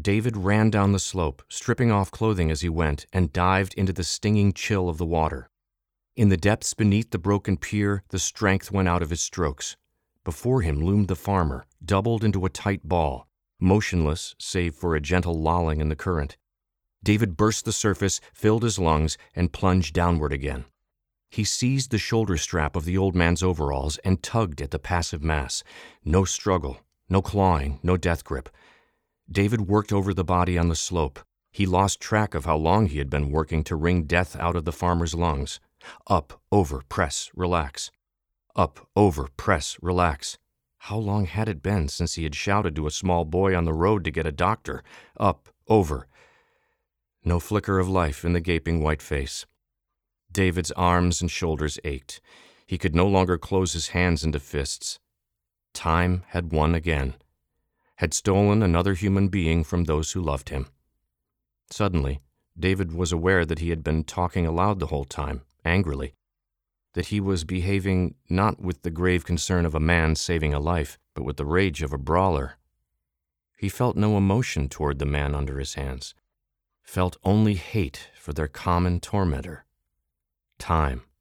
David ran down the slope, stripping off clothing as he went, and dived into the stinging chill of the water. In the depths beneath the broken pier, the strength went out of his strokes. Before him loomed the farmer, doubled into a tight ball, motionless save for a gentle lolling in the current. David burst the surface, filled his lungs, and plunged downward again. He seized the shoulder strap of the old man's overalls and tugged at the passive mass. No struggle, no clawing, no death grip. David worked over the body on the slope. He lost track of how long he had been working to wring death out of the farmer's lungs. Up, over, press, relax. Up, over, press, relax. How long had it been since he had shouted to a small boy on the road to get a doctor? Up, over. No flicker of life in the gaping white face. David's arms and shoulders ached. He could no longer close his hands into fists. Time had won again, had stolen another human being from those who loved him. Suddenly, David was aware that he had been talking aloud the whole time, angrily, that he was behaving not with the grave concern of a man saving a life, but with the rage of a brawler. He felt no emotion toward the man under his hands, felt only hate for their common tormentor. Time.